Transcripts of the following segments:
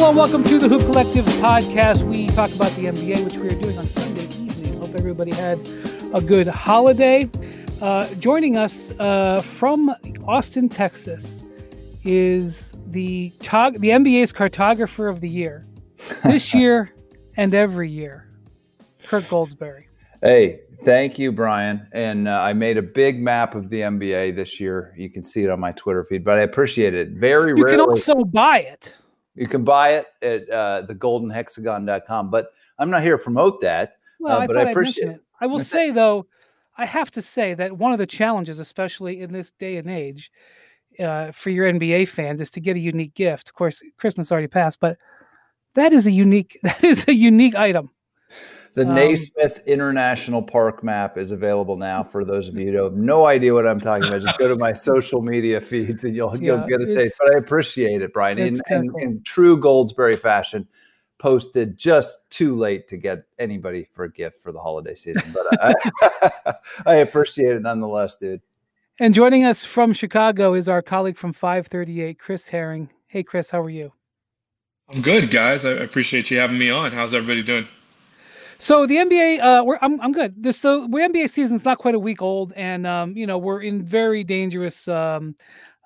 Hello and welcome to the Hoop Collective podcast. We talk about the NBA, which we are doing on Sunday evening. Hope everybody had a good holiday. Joining us from Austin, Texas, is the NBA's cartographer of the year, this year and every year, Kirk Goldsberry. Hey, thank you, Brian. And I made a big map of the NBA this year. You can see it on my Twitter feed, but I appreciate it. You can also buy it. You can buy it at thegoldenhexagon.com, but I'm not here to promote that. Well, but I appreciate it. I will say, though, I have to say that one of the challenges, especially in this day and age, for your NBA fans, is to get a unique gift. Of course, Christmas already passed, but that is a unique item. The Naismith International Park map is available now for those of you who have no idea what I'm talking about. Just go to my social media feeds and you'll get a taste. But I appreciate it, Brian. In true Goldsberry fashion, posted just too late to get anybody for a gift for the holiday season. But I appreciate it nonetheless, dude. And joining us from Chicago is our colleague from 538, Chris Herring. Hey, Chris, how are you? I'm good, guys. I appreciate you having me on. How's everybody doing? So the NBA, I'm good. The NBA season's not quite a week old, and we're in very dangerous small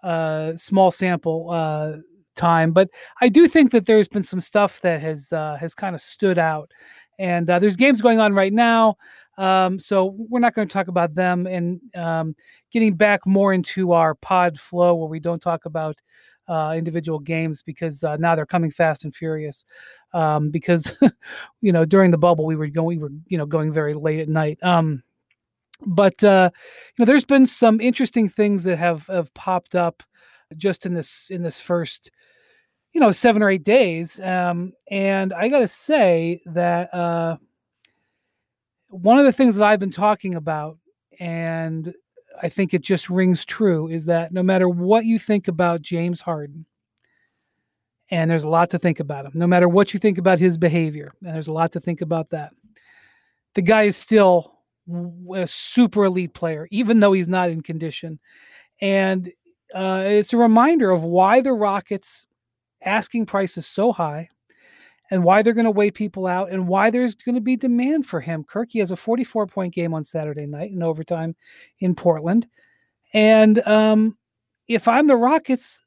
sample time. But I do think that there's been some stuff that has kind of stood out, and there's games going on right now. So we're not going to talk about them, and getting back more into our pod flow where we don't talk about individual games because now they're coming fast and furious. Because during the bubble we were going very late at night. But there's been some interesting things that have popped up just in this first 7 or 8 days. And I got to say that one of the things that I've been talking about, and I think it just rings true, is that no matter what you think about James Harden, and there's a lot to think about him, no matter what you think about his behavior, and there's a lot to think about that, the guy is still a super elite player, even though he's not in condition. And it's a reminder of why the Rockets' asking price is so high, and why they're going to weigh people out, and why there's going to be demand for him. Kirk, he has a 44-point game on Saturday night in overtime in Portland. And if I'm the Rockets,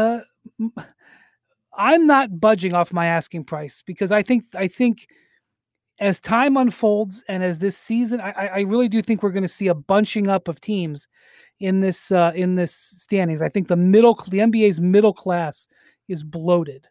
I'm not budging off my asking price, because I think as time unfolds and as this season, I really do think we're going to see a bunching up of teams in this standings. I think the NBA's middle class is bloated.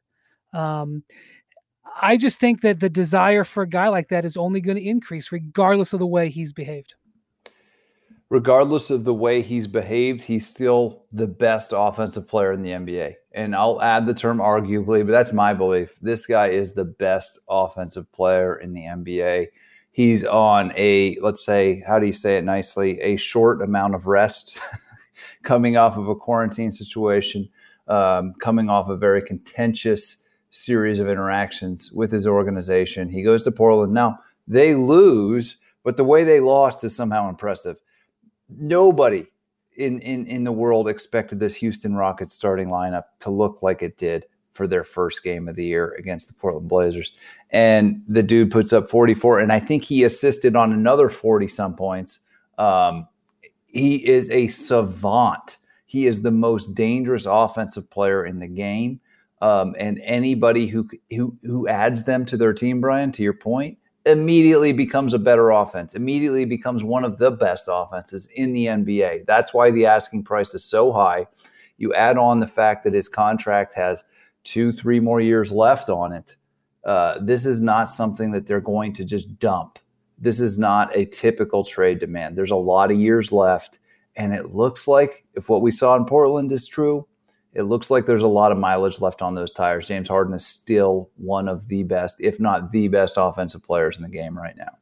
I just think that the desire for a guy like that is only going to increase regardless of the way he's behaved. Regardless of the way he's behaved, he's still the best offensive player in the NBA. And I'll add the term arguably, but that's my belief. This guy is the best offensive player in the NBA. He's on let's say, how do you say it nicely, a short amount of rest, coming off of a quarantine situation, coming off a very contentious series of interactions with his organization. He goes to Portland. Now, they lose, but the way they lost is somehow impressive. Nobody in the world expected this Houston Rockets starting lineup to look like it did for their first game of the year against the Portland Blazers. And the dude puts up 44, and I think he assisted on another 40-some points. He is a savant. He is the most dangerous offensive player in the game. And anybody who adds them to their team, Brian, to your point, immediately becomes a better offense, immediately becomes one of the best offenses in the NBA. That's why the asking price is so high. You add on the fact that his contract has 2-3 more years left on it. This is not something that they're going to just dump. This is not a typical trade demand. There's a lot of years left. And it looks like, if what we saw in Portland is true, it looks like there's a lot of mileage left on those tires. James Harden is still one of the best, if not the best, offensive players in the game right now.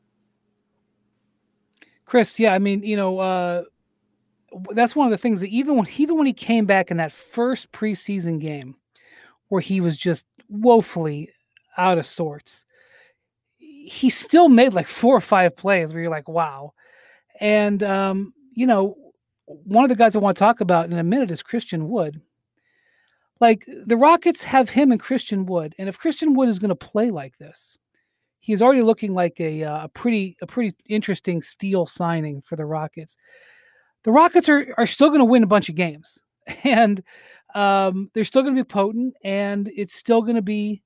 Chris, yeah, I mean, that's one of the things that even when he came back in that first preseason game where he was just woefully out of sorts, he still made like 4 or 5 plays where you're like, wow. And, one of the guys I want to talk about in a minute is Christian Wood. like the Rockets have him and Christian Wood, and if Christian Wood is going to play like this, he's already looking like a pretty interesting steal signing for the Rockets. The Rockets are still going to win a bunch of games, and they're still going to be potent, and it's still going to be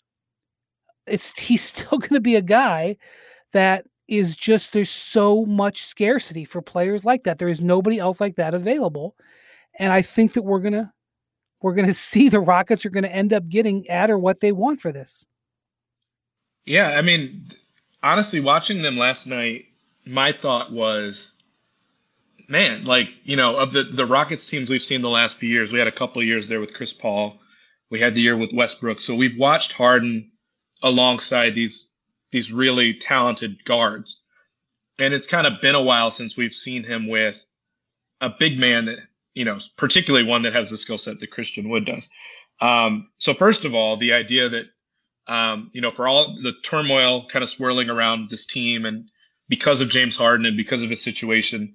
he's still going to be a guy that is just, there's so much scarcity for players like that. There is nobody else like that available, and I think that we're gonna see the Rockets are going to end up getting at or what they want for this. Yeah, I mean, honestly, watching them last night, my thought was, man, like, of the Rockets teams we've seen the last few years, we had a couple of years there with Chris Paul. We had the year with Westbrook. So we've watched Harden alongside these really talented guards. And it's kind of been a while since we've seen him with a big man that, particularly one that has the skill set that Christian Wood does. So first of all, the idea that, for all the turmoil kind of swirling around this team and because of James Harden and because of his situation,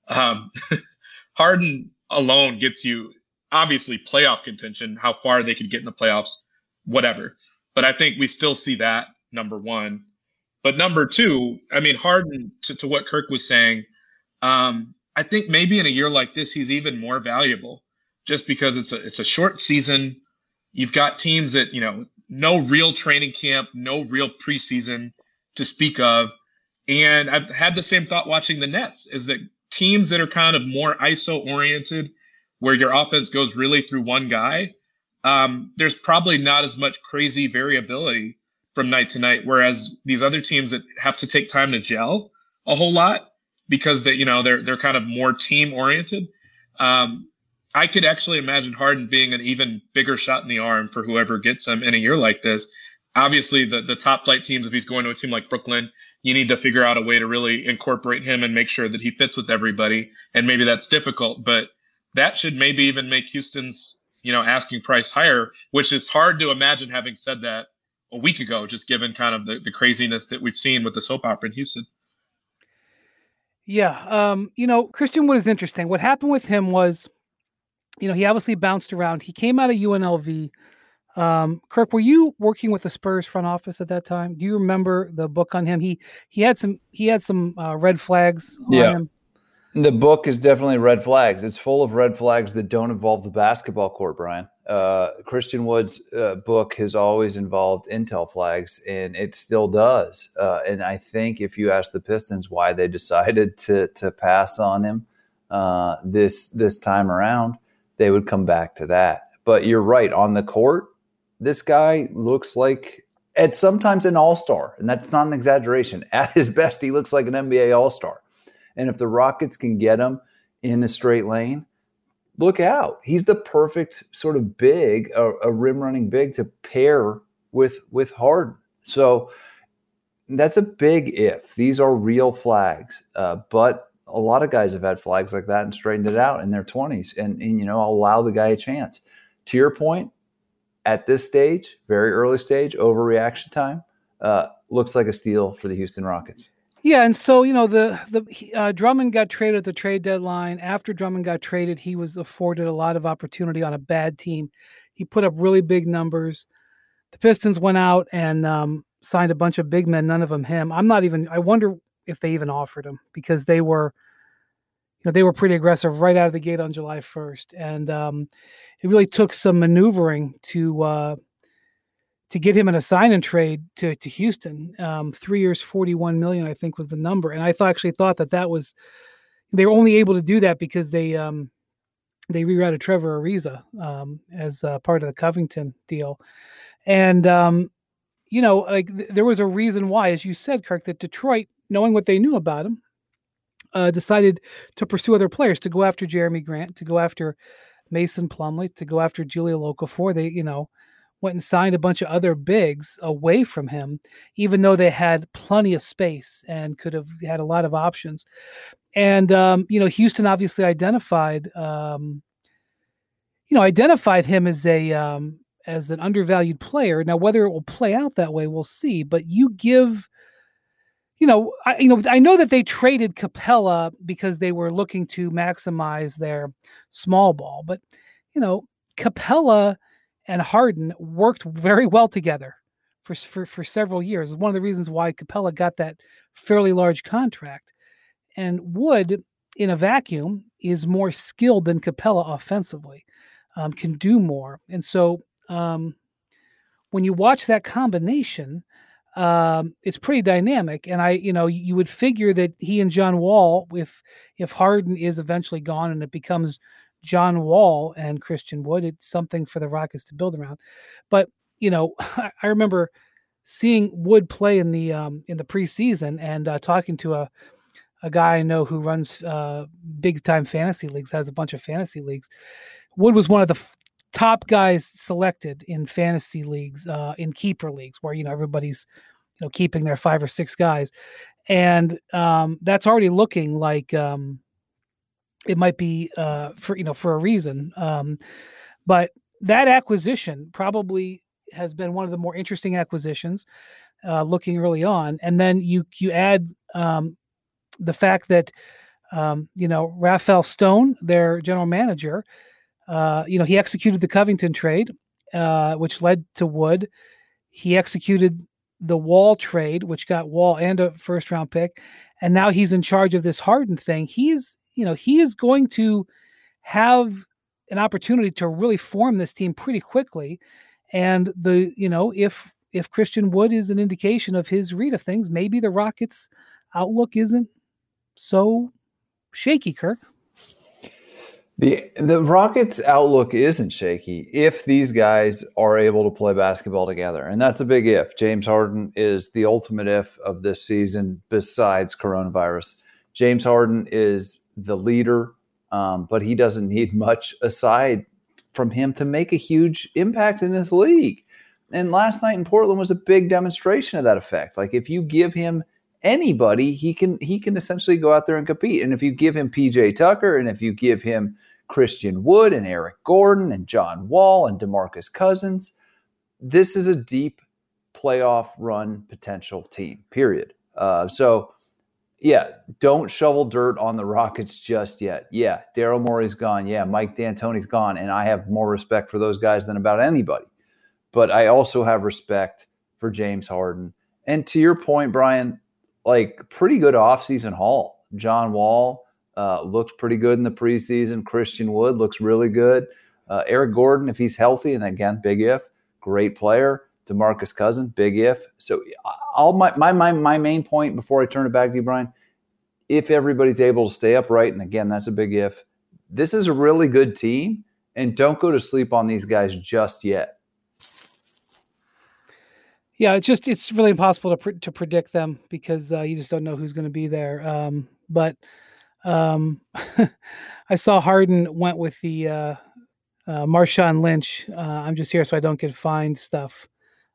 Harden alone gets you obviously playoff contention, how far they could get in the playoffs, whatever. But I think we still see that, number one. But number two, I mean, Harden, to what Kirk was saying, I think maybe in a year like this, he's even more valuable just because it's a short season. You've got teams that, no real training camp, no real preseason to speak of. And I've had the same thought watching the Nets, is that teams that are kind of more ISO oriented, where your offense goes really through one guy, there's probably not as much crazy variability from night to night. Whereas these other teams that have to take time to gel a whole lot because they're kind of more team oriented. I could actually imagine Harden being an even bigger shot in the arm for whoever gets him in a year like this. Obviously, the top flight teams, if he's going to a team like Brooklyn, you need to figure out a way to really incorporate him and make sure that he fits with everybody. And maybe that's difficult, but that should maybe even make Houston's, asking price higher, which is hard to imagine having said that a week ago, just given kind of the craziness that we've seen with the soap opera in Houston. Yeah. Christian Wood is interesting. What happened with him was, he obviously bounced around. He came out of UNLV. Kirk, were you working with the Spurs front office at that time? Do you remember the book on him? He had some red flags on him. The book is definitely red flags. It's full of red flags that don't involve the basketball court, Brian. Christian Wood's book has always involved intel flags, and it still does. And I think if you ask the Pistons why they decided to pass on him this time around, they would come back to that. But you're right. On the court, this guy looks like sometimes an all-star, and that's not an exaggeration. At his best, he looks like an NBA all-star. And if the Rockets can get him in a straight lane, look out. He's the perfect sort of big, a rim-running big to pair with Harden. So that's a big if. These are real flags. But a lot of guys have had flags like that and straightened it out in their 20s. And I'll allow the guy a chance. To your point, at this stage, very early stage, overreaction time, looks like a steal for the Houston Rockets. Yeah, and so the Drummond got traded at the trade deadline. After Drummond got traded, he was afforded a lot of opportunity on a bad team. He put up really big numbers. The Pistons went out and signed a bunch of big men, none of them him. I wonder if they even offered him, because they were pretty aggressive right out of the gate on July 1st, and it really took some maneuvering to get him in a sign and trade to Houston. 3 years, $41 million, I think, was the number. And I actually thought that was, they were only able to do that because they rerouted Trevor Ariza as part of the Covington deal. And, there was a reason why, as you said, Kirk, that Detroit, knowing what they knew about him, decided to pursue other players, to go after Jeremy Grant, to go after Mason Plumlee, to go after Julio Okafor. They, went and signed a bunch of other bigs away from him, even though they had plenty of space and could have had a lot of options. And, Houston obviously identified him as an undervalued player. Now, whether it will play out that way, we'll see. But you give, I know that they traded Capella because they were looking to maximize their small ball, but, Capella and Harden worked very well together for several years. It's one of the reasons why Capella got that fairly large contract. And Wood, in a vacuum, is more skilled than Capella offensively, can do more. And so when you watch that combination, it's pretty dynamic. And you would figure that he and John Wall, if Harden is eventually gone and it becomes John Wall and Christian Wood, it's something for the Rockets to build around. But I remember seeing Wood play in the preseason and talking to a guy I know who runs big time fantasy leagues, has a bunch of fantasy leagues. Wood was one of the top guys selected in fantasy leagues, in keeper leagues, where everybody's keeping their 5 or 6 guys, and that's already looking like it might be for a reason. But that acquisition probably has been one of the more interesting acquisitions looking early on, and then you add the fact that Rafael Stone, their general manager, he executed the Covington trade, which led to Wood. He executed the Wall trade, which got Wall and a first-round pick, and now he's in charge of this Harden thing. He is going to have an opportunity to really form this team pretty quickly, and if Christian Wood is an indication of his read of things, maybe the Rockets' outlook isn't so shaky, Kirk. The Rockets' outlook isn't shaky if these guys are able to play basketball together. And that's a big if. James Harden is the ultimate if of this season besides coronavirus. James Harden is the leader, but he doesn't need much aside from him to make a huge impact in this league. And last night in Portland was a big demonstration of that effect. Like, if you give him anybody, he can essentially go out there and compete. And if you give him PJ Tucker, and if you give him Christian Wood and Eric Gordon and John Wall and DeMarcus Cousins, this is a deep playoff run potential team, period. Don't shovel dirt on the Rockets just yet. Yeah, Daryl Morey's gone. Yeah, Mike D'Antoni's gone. And I have more respect for those guys than about anybody. But I also have respect for James Harden. And to your point, Brian, like, pretty good offseason haul. John Wall looks pretty good in the preseason. Christian Wood looks really good. Eric Gordon, if he's healthy, and again, big if, great player. DeMarcus Cousins, big if. So my main point before I turn it back to you, Brian, if everybody's able to stay upright, and again, that's a big if, this is a really good team, and don't go to sleep on these guys just yet. Yeah, it's really impossible to predict them because you just don't know who's going to be there. But I saw Harden went with the Marshawn Lynch. I'm just here so I don't get fined stuff.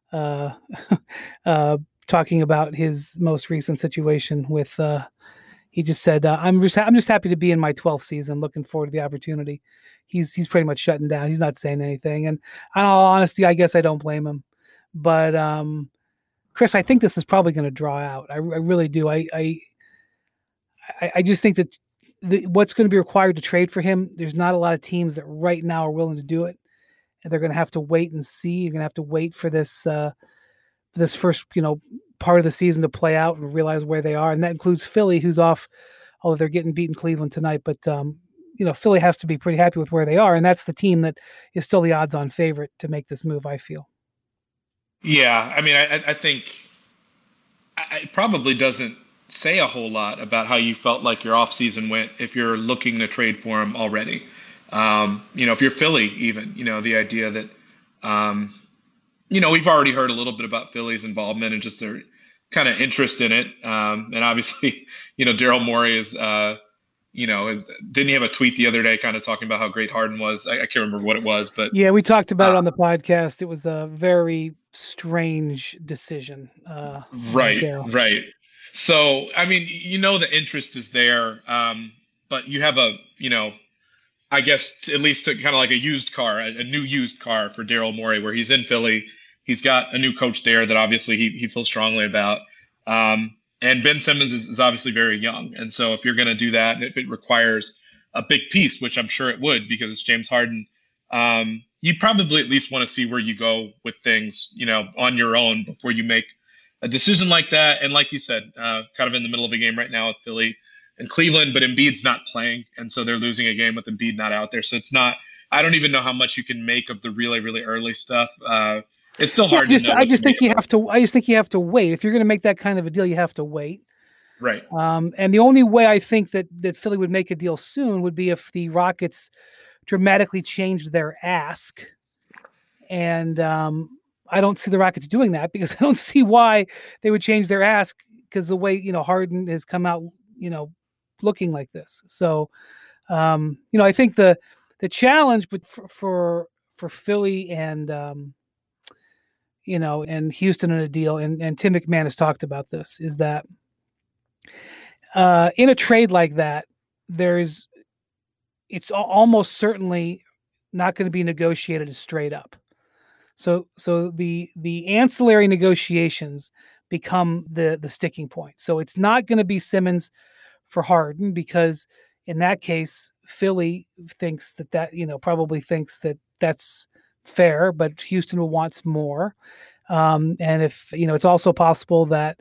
Talking about his most recent situation with, he just said, I'm just happy to be in my 12th season. Looking forward to the opportunity. He's pretty much shutting down. He's not saying anything. And in all honesty, I guess I don't blame him. But Chris, I think this is probably going to draw out. I really do. I just think that what's going to be required to trade for him, there's not a lot of teams that right now are willing to do it, and they're going to have to wait and see. You're going to have to wait for this first part of the season to play out and realize where they are, and that includes Philly, who's off, although they're getting beaten Cleveland tonight. But Philly has to be pretty happy with where they are, and that's the team that is still the odds-on favorite to make this move, I feel. Yeah, I mean, I think it probably doesn't say a whole lot about how you felt like your offseason went if you're looking to trade for him already. If you're Philly, even, the idea that, we've already heard a little bit about Philly's involvement and just their kind of interest in it. And obviously, Daryl Morey is, didn't he have a tweet the other day kind of talking about how great Harden was? I can't remember what it was, but yeah, we talked about it on the podcast. It was a very strange decision. Right. So, I mean, the interest is there, but you have I guess at least kind of like a used car, a new used car for Daryl Morey, where he's in Philly. He's got a new coach there that obviously he feels strongly about. And Ben Simmons is obviously very young. And so if you're going to do that, if it requires a big piece, which I'm sure it would, because it's James Harden, You probably at least want to see where you go with things, on your own before you make a decision like that. And like you said, kind of in the middle of a game right now with Philly and Cleveland, but Embiid's not playing. And so they're losing a game with Embiid not out there. So it's not, I don't even know how much you can make of the really, really early stuff. It's still hard to know. I just think you have to wait. If you're going to make that kind of a deal, you have to wait. Right. And the only way I think that Philly would make a deal soon would be if the Rockets dramatically changed their ask. And I don't see the Rockets doing that, because I don't see why they would change their ask, because the way, Harden has come out, looking like this. So, I think the challenge, but for Philly and, and Houston in a deal, and Tim McMahon has talked about this, is that in a trade like that, it's almost certainly not going to be negotiated straight up. So the ancillary negotiations become the sticking point. So it's not going to be Simmons for Harden, because in that case, Philly thinks that probably thinks that that's fair, but Houston wants more. And if, it's also possible that,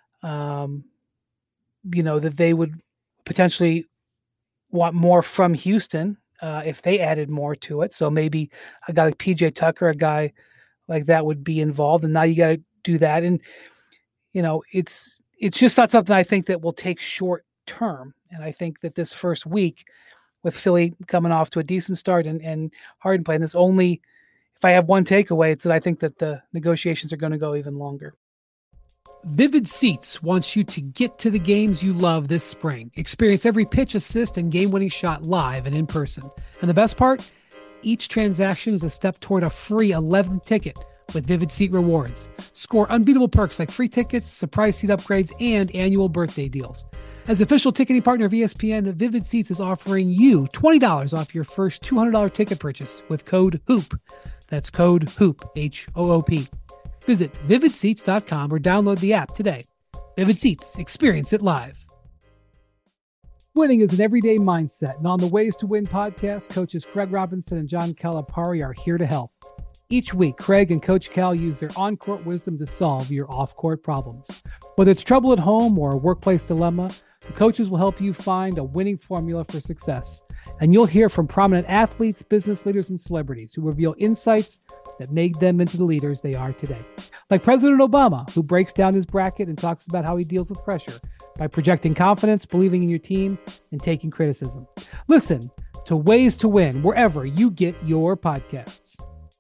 that they would potentially want more from Houston if they added more to it. So maybe a guy like PJ Tucker, a guy like that, would be involved. And now you got to do that. And, it's just not something I think that will take short term. And I think that this first week, with Philly coming off to a decent start and Harden playing, this only, if I have one takeaway, it's that I think that the negotiations are going to go even longer. Vivid Seats wants you to get to the games you love this spring. Experience every pitch, assist, and game-winning shot live and in person. And the best part? Each transaction is a step toward a free 11th ticket with Vivid Seat Rewards. Score unbeatable perks like free tickets, surprise seat upgrades, and annual birthday deals. As official ticketing partner of ESPN, Vivid Seats is offering you $20 off your first $200 ticket purchase with code HOOP. That's code HOOP, H-O-O-P. Visit vividseats.com or download the app today. Vivid Seats, experience it live. Winning is an everyday mindset, and on the Ways to Win podcast, coaches Craig Robinson and John Calipari are here to help. Each week, Craig and Coach Cal use their on-court wisdom to solve your off-court problems. Whether it's trouble at home or a workplace dilemma, the coaches will help you find a winning formula for success. And you'll hear from prominent athletes, business leaders, and celebrities who reveal insights that made them into the leaders they are today. Like President Obama, who breaks down his bracket and talks about how he deals with pressure by projecting confidence, believing in your team, and taking criticism. Listen to Ways to Win wherever you get your podcasts.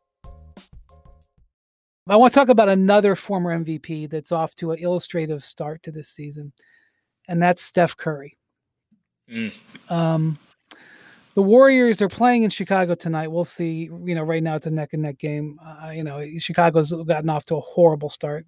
I want to talk about another former MVP that's off to an illustrative start to this season, and that's Steph Curry. The Warriors, they're playing in Chicago tonight. We'll see. Right now it's a neck and neck game. Chicago's gotten off to a horrible start.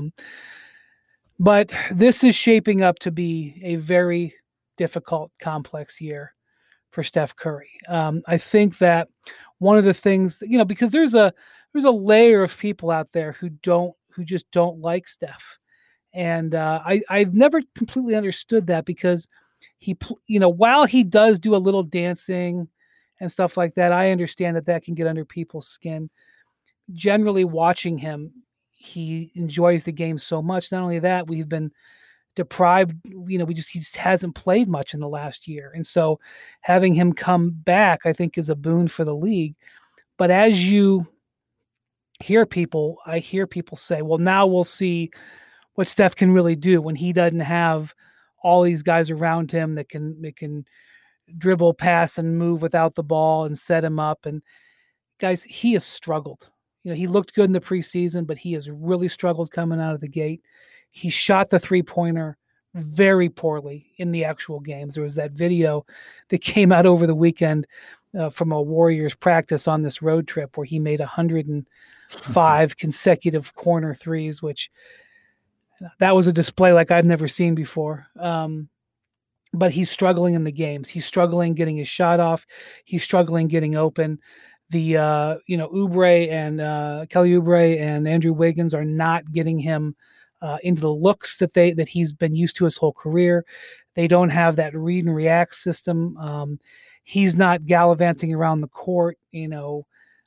But this is shaping up to be a very difficult, complex year for Steph Curry. I think that one of the things, because there's a layer of people out there who just don't like Steph. And I've never completely understood that, because he, while he does do a little dancing and stuff like that, I understand that can get under people's skin. Generally watching him, he enjoys the game so much. Not only that, we've been deprived, he just hasn't played much in the last year. And so having him come back, I think, is a boon for the league. But as I hear people say, well, now we'll see what Steph can really do when he doesn't have all these guys around him that can dribble, pass, and move without the ball and set him up. And guys, he has struggled. He looked good in the preseason, but he has really struggled coming out of the gate. He shot the three-pointer very poorly in the actual games. There was that video that came out over the weekend from a Warriors practice on this road trip where he made 105 consecutive corner threes, which that was a display like I've never seen before. But he's struggling in the games. He's struggling getting his shot off. He's struggling getting open. The Oubre and Kelly Oubre and Andrew Wiggins are not getting him into the looks that he's been used to his whole career. They don't have that read and react system. He's not gallivanting around the court,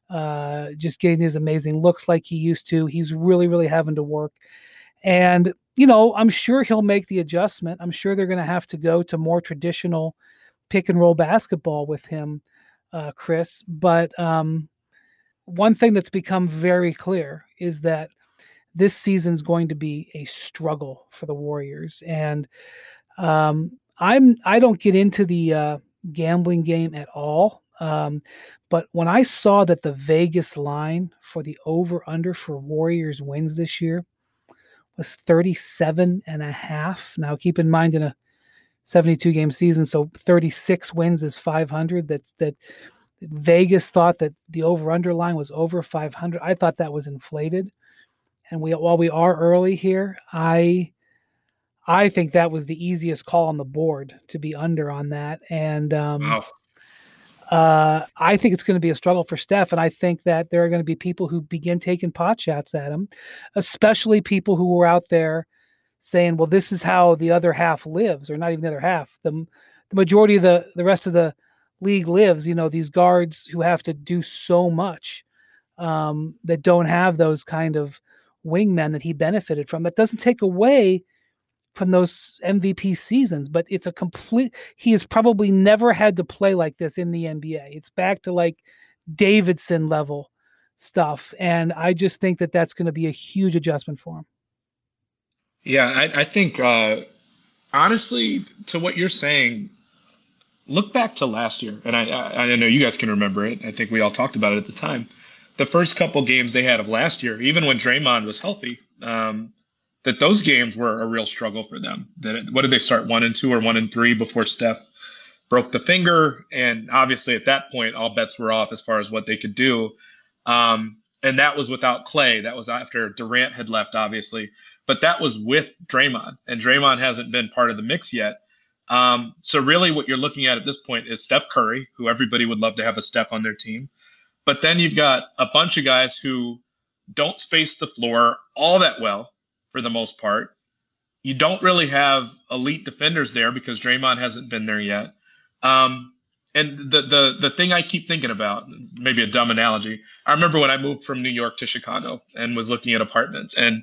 just getting these amazing looks like he used to. He's really, really having to work. And, you know, I'm sure he'll make the adjustment. I'm sure they're going to have to go to more traditional pick and roll basketball with him, Chris. But one thing that's become very clear is that this season's going to be a struggle for the Warriors. And I don't get into the gambling game at all. But when I saw that the Vegas line for the over-under for Warriors wins this year was 37.5. Now, keep in mind in a 72-game season, so 36 wins is 500. That Vegas thought that the over-under line was over 500. I thought that was inflated. And while we are early here, I think that was the easiest call on the board to be under on that. And Wow. I think it's going to be a struggle for Steph, and I think that there are going to be people who begin taking pot shots at him, especially people who were out there saying, well, this is how the other half lives, or not even the other half. The majority of the rest of the league lives, you know, these guards who have to do so much that don't have those kind of wingmen that he benefited from. That doesn't take away from those MVP seasons, but it's he has probably never had to play like this in the NBA. It's back to like Davidson level stuff. And I just think that that's going to be a huge adjustment for him. Yeah, I think, honestly, to what you're saying, look back to last year. And I know you guys can remember it. I think we all talked about it at the time. The first couple games they had of last year, even when Draymond was healthy, that those games were a real struggle for them. What did they start, 1-2 or 1-3 before Steph broke the finger? And obviously at that point, all bets were off as far as what they could do. And that was without Clay. That was after Durant had left, obviously. But that was with Draymond. And Draymond hasn't been part of the mix yet. So really what you're looking at this point is Steph Curry, who everybody would love to have a Steph on their team. But then you've got a bunch of guys who don't space the floor all that well, for the most part. You don't really have elite defenders there because Draymond hasn't been there yet. And the thing I keep thinking about, maybe a dumb analogy, I remember when I moved from New York to Chicago and was looking at apartments, and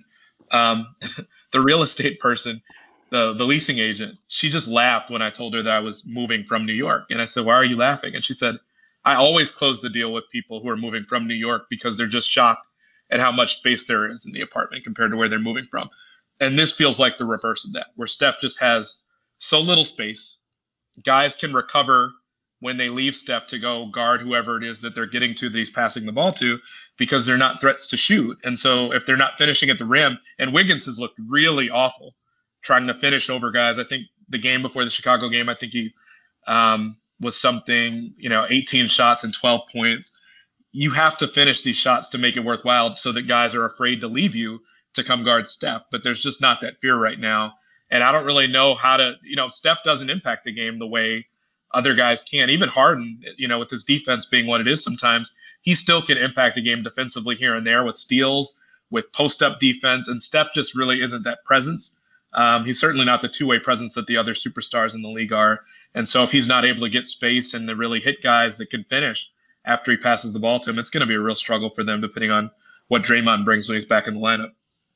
the real estate person, the leasing agent, she just laughed when I told her that I was moving from New York. And I said, why are you laughing? And she said, I always close the deal with people who are moving from New York because they're just shocked at how much space there is in the apartment compared to where they're moving from. And this feels like the reverse of that, where Steph just has so little space. Guys can recover when they leave Steph to go guard whoever it is that they're getting to that he's passing the ball to, because they're not threats to shoot. And so if they're not finishing at the rim, and Wiggins has looked really awful trying to finish over guys. I think the game before the Chicago game, I think he was something, 18 shots and 12 points. You have to finish these shots to make it worthwhile so that guys are afraid to leave you to come guard Steph. But there's just not that fear right now. And I don't really know how to, Steph doesn't impact the game the way other guys can. Even Harden, with his defense being what it is sometimes, he still can impact the game defensively here and there with steals, with post-up defense. And Steph just really isn't that presence. He's certainly not the two-way presence that the other superstars in the league are. And so if he's not able to get space and to really hit guys that can finish after he passes the ball to him, it's going to be a real struggle for them depending on what Draymond brings when he's back in the lineup.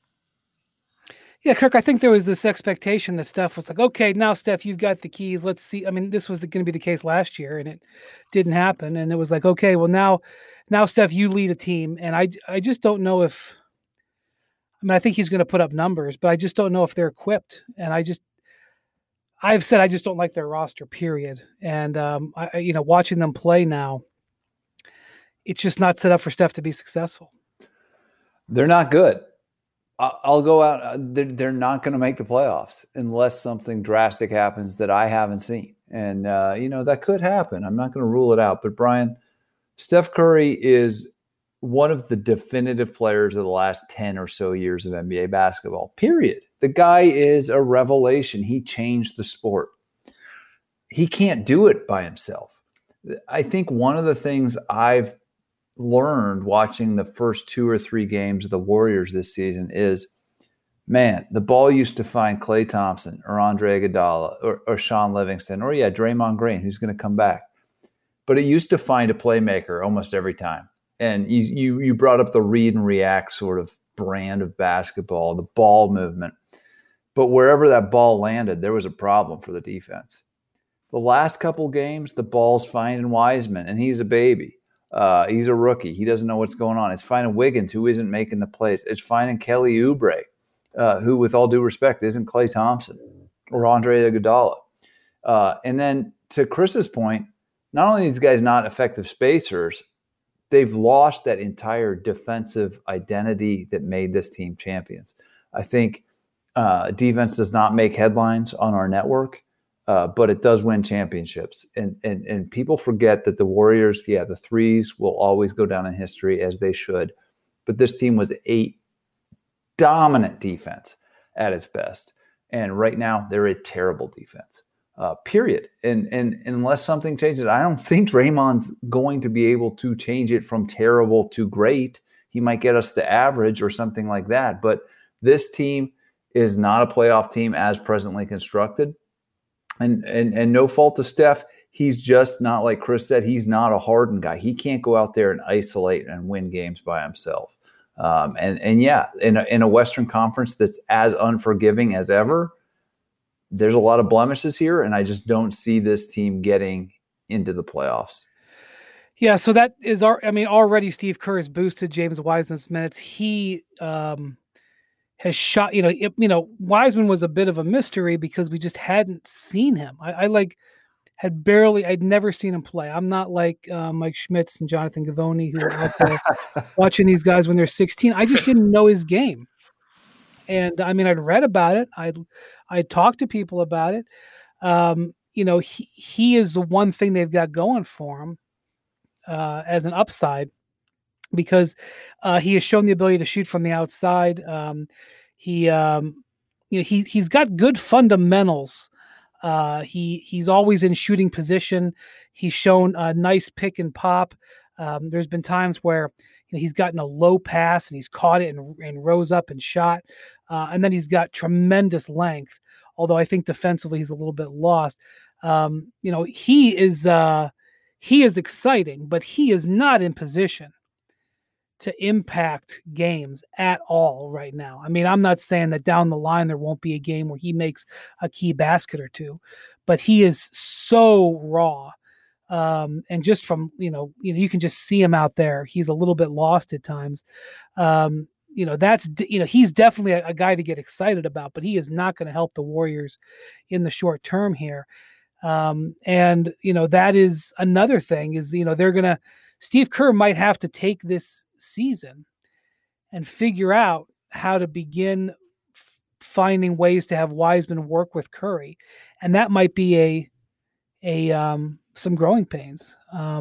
Yeah, Kirk, I think there was this expectation that Steph was like, okay, now, Steph, you've got the keys. Let's see. I mean, this was going to be the case last year, and it didn't happen. And it was like, okay, well, now, Steph, you lead a team. And I just don't know if – I think he's going to put up numbers, but I just don't know if they're equipped. And I've said I just don't like their roster, period. And, watching them play now, it's just not set up for Steph to be successful. They're not good. I'll go out. They're not going to make the playoffs unless something drastic happens that I haven't seen. And, that could happen. I'm not going to rule it out. But, Brian, Steph Curry is one of the definitive players of the last 10 or so years of NBA basketball, period. The guy is a revelation. He changed the sport. He can't do it by himself. I think one of the things I've learned watching the first 2 or 3 games of the Warriors this season is, man, the ball used to find Klay Thompson or Andre Iguodala or Sean Livingston or, Draymond Green, who's going to come back. But it used to find a playmaker almost every time. And you brought up the read and react sort of brand of basketball, the ball movement. But wherever that ball landed, there was a problem for the defense. The last couple games, the ball's finding Wiseman, and he's a baby. He's a rookie. He doesn't know what's going on. It's finding Wiggins, who isn't making the plays. It's finding Kelly Oubre, who, with all due respect, isn't Klay Thompson or Andre Iguodala. And then to Chris's point, not only are these guys not effective spacers, they've lost that entire defensive identity that made this team champions. I think defense does not make headlines on our network, but it does win championships. And people forget that the Warriors, the threes will always go down in history, as they should. But this team was a dominant defense at its best. And right now, they're a terrible defense. Period. And unless something changes, I don't think Draymond's going to be able to change it from terrible to great. He might get us to average or something like that. But this team is not a playoff team as presently constructed. And no fault to Steph. He's just not, like Chris said, he's not a Harden guy. He can't go out there and isolate and win games by himself. In a Western Conference that's as unforgiving as ever, there's a lot of blemishes here, and I just don't see this team getting into the playoffs. Yeah, so that is already Steve Kerr has boosted James Wiseman's minutes. He has shot, Wiseman was a bit of a mystery because we just hadn't seen him. I'd never seen him play. I'm not like Mike Schmitz and Jonathan Givony, who are out there watching these guys when they're 16. I just didn't know his game. And I'd read about it. I talked to people about it. He is the one thing they've got going for him as an upside, because he has shown the ability to shoot from the outside. He's got good fundamentals. He's always in shooting position. He's shown a nice pick and pop. There's been times where he's gotten a low pass and he's caught it and rose up and shot. And then he's got tremendous length, although I think defensively he's a little bit lost. He is exciting, but he is not in position to impact games at all right now. I'm not saying that down the line there won't be a game where he makes a key basket or two, but he is so raw. And just from, you can just see him out there. He's a little bit lost at times. He's definitely a guy to get excited about, but he is not going to help the Warriors in the short term here. That is another thing is, Steve Kerr might have to take this season and figure out how to begin finding ways to have Wiseman work with Curry. And that might be some growing pains.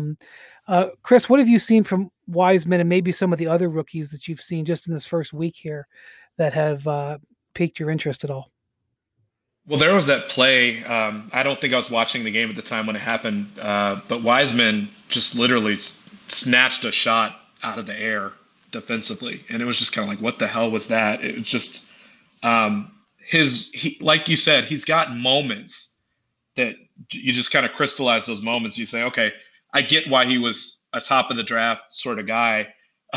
Chris, what have you seen from Wiseman and maybe some of the other rookies that you've seen just in this first week here that have piqued your interest at all? Well, there was that play. I don't think I was watching the game at the time when it happened, but Wiseman just literally snatched a shot out of the air defensively. And it was just kind of like, what the hell was that? It was just like you said, he's got moments that you just kind of crystallize those moments. You say, okay, I get why he was a top of the draft sort of guy.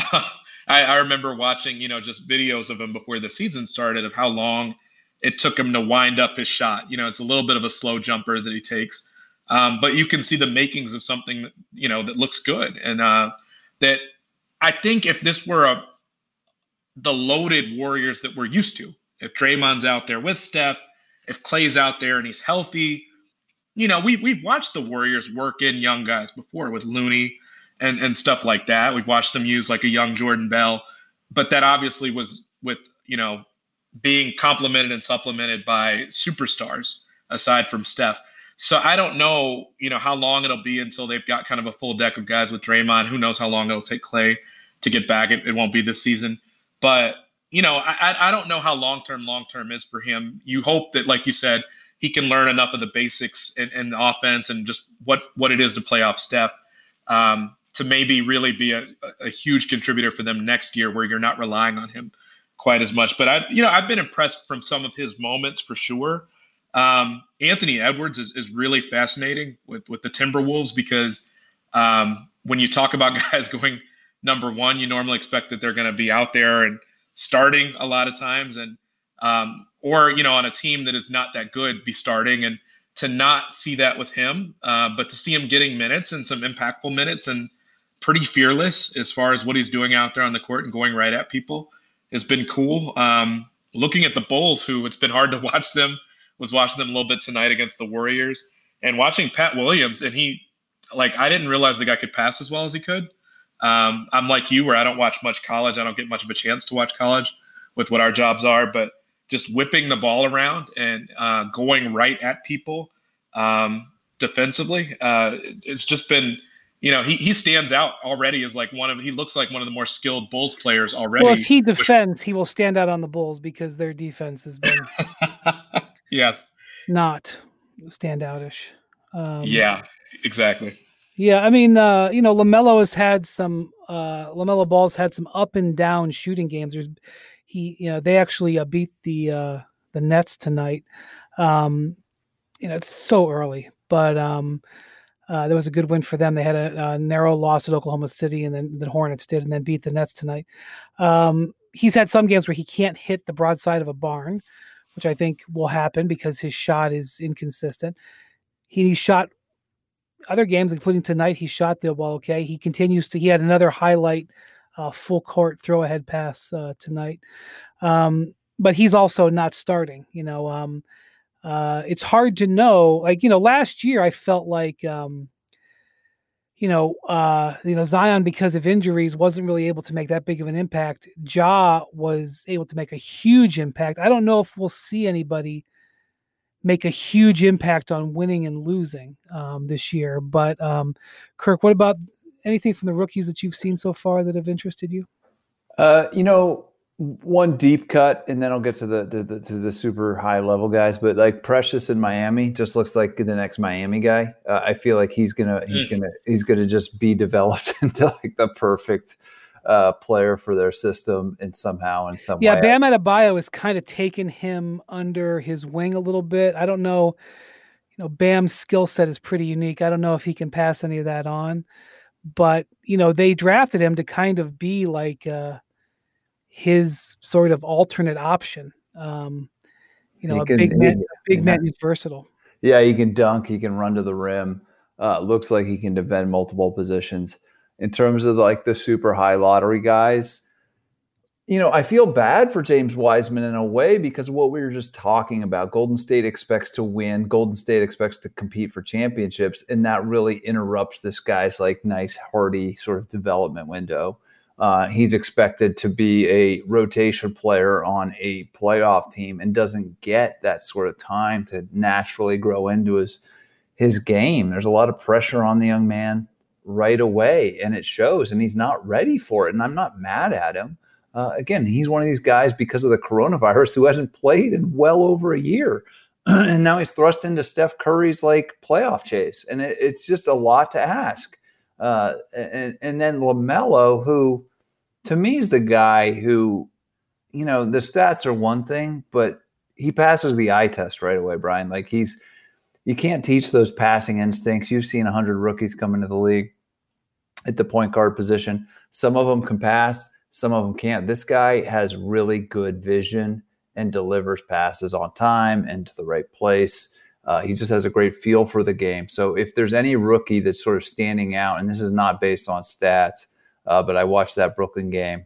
I remember watching, just videos of him before the season started of how long it took him to wind up his shot. It's a little bit of a slow jumper that he takes, but you can see the makings of something that, that looks good. And that I think if this were the loaded Warriors that we're used to, if Draymond's out there with Steph, if Klay's out there and he's healthy, we've watched the Warriors work in young guys before with Looney and stuff like that. We've watched them use like a young Jordan Bell, but that obviously was with, being complemented and supplemented by superstars aside from Steph. So I don't know, how long it'll be until they've got kind of a full deck of guys with Draymond. Who knows how long it'll take Klay to get back. It won't be this season. But, I don't know how long-term is for him. You hope that, like you said, he can learn enough of the basics and the offense and just what it is to play off Steph to maybe really be a huge contributor for them next year where you're not relying on him quite as much. But I've been impressed from some of his moments for sure. Anthony Edwards is really fascinating with the Timberwolves because when you talk about guys going number one. You normally expect that they're going to be out there and starting a lot of times, and or on a team that is not that good, be starting. And to not see that with him, but to see him getting minutes and some impactful minutes and pretty fearless as far as what he's doing out there on the court and going right at people has been cool. Looking at the Bulls, who it's been hard to watch them, was watching them a little bit tonight against the Warriors, and watching Pat Williams, and I didn't realize the guy could pass as well as he could. I'm like you, where I don't watch much college. I don't get much of a chance to watch college with what our jobs are, but just whipping the ball around and going right at people defensively. It's just been, he stands out already as he looks like one of the more skilled Bulls players already. Well, if he defends, he will stand out on the Bulls because their defense has been yes, not standoutish. Yeah, exactly. Yeah, I mean, LaMelo has had some LaMelo Ball's had some up and down shooting games. They actually beat the Nets tonight. It's so early, but there was a good win for them. They had a narrow loss at Oklahoma City, and then the Hornets did, and then beat the Nets tonight. He's had some games where he can't hit the broadside of a barn, which I think will happen because his shot is inconsistent. He shot other games, including tonight. He shot the ball okay. He had another highlight full court throw ahead pass tonight. But he's also not starting, it's hard to know. Last year I felt like, Zion, because of injuries, wasn't really able to make that big of an impact. Ja was able to make a huge impact. I don't know if we'll see anybody make a huge impact on winning and losing this year. But Kirk, what about anything from the rookies that you've seen so far that have interested you? One deep cut, and then I'll get to the super high level guys. But Precious in Miami just looks like the next Miami guy. I feel like he's gonna just be developed into the perfect player for their system in some way. Yeah, Bam Adebayo has kind of taken him under his wing a little bit. I don't know. Bam's skill set is pretty unique. I don't know if he can pass any of that on, but they drafted him to kind of be his sort of alternate option. A big man who's versatile. Yeah, he can dunk. He can run to the rim. Looks like he can defend multiple positions. In terms of the super high lottery guys, I feel bad for James Wiseman in a way because of what we were just talking about. Golden State expects to win. Golden State expects to compete for championships, and that really interrupts this guy's nice, hearty sort of development window. He's expected to be a rotation player on a playoff team and doesn't get that sort of time to naturally grow into his game. There's a lot of pressure on the young man right away, and it shows, and he's not ready for it, and I'm not mad at him. Again, he's one of these guys because of the coronavirus who hasn't played in well over a year, and now he's thrust into Steph Curry's playoff chase, and it's just a lot to ask. And then LaMelo, who to me is the guy who, the stats are one thing, but he passes the eye test right away, Brian. You can't teach those passing instincts. You've seen 100 rookies come into the league at the point guard position. Some of them can pass, some of them can't. This guy has really good vision and delivers passes on time and to the right place. He just has a great feel for the game. So if there's any rookie that's sort of standing out, and this is not based on stats, but I watched that Brooklyn game,